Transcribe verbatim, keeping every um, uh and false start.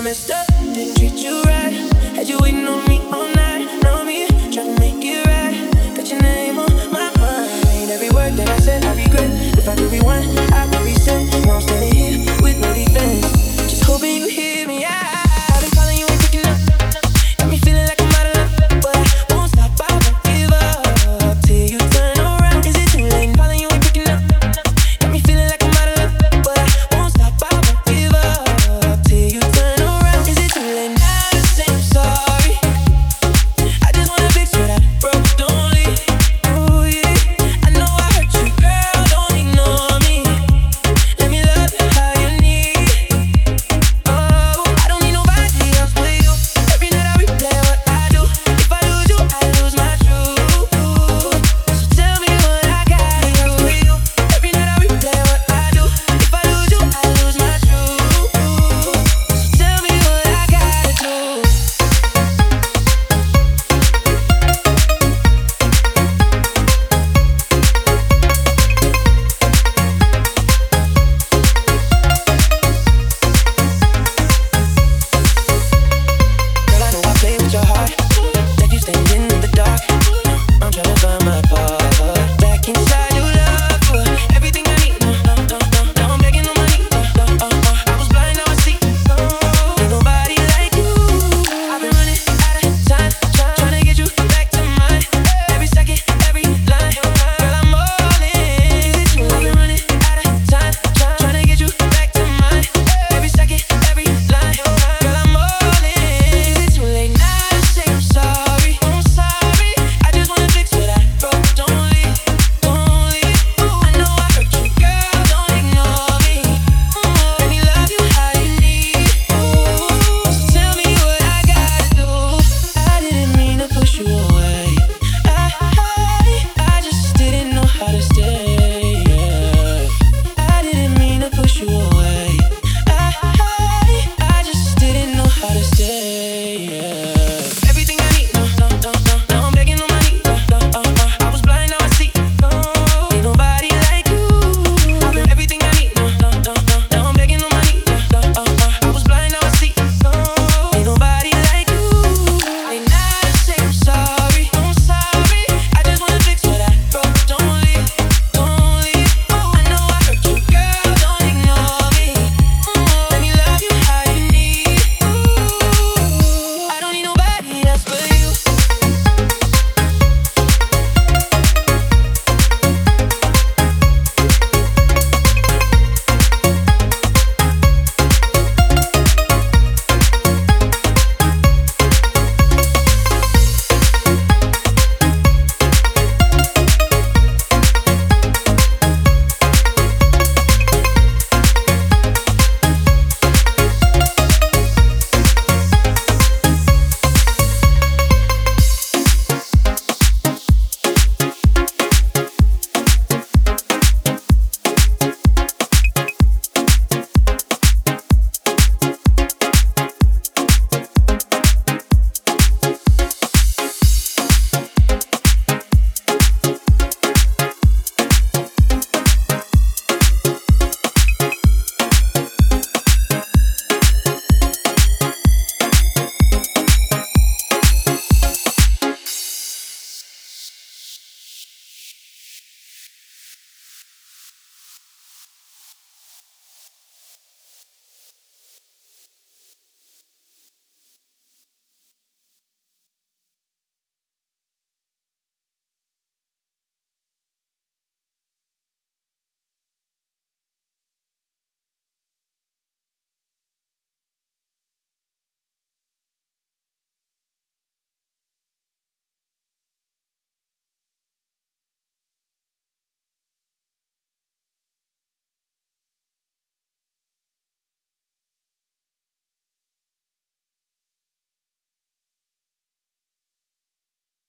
messed up, didn't treat you right. Had you waiting on me all night. Know me, trying to make it right. Got your name on my mind. Every word that I said, I regret. If I could rewind, I could reset. Now I'm standing here with no defense. Just hoping you hear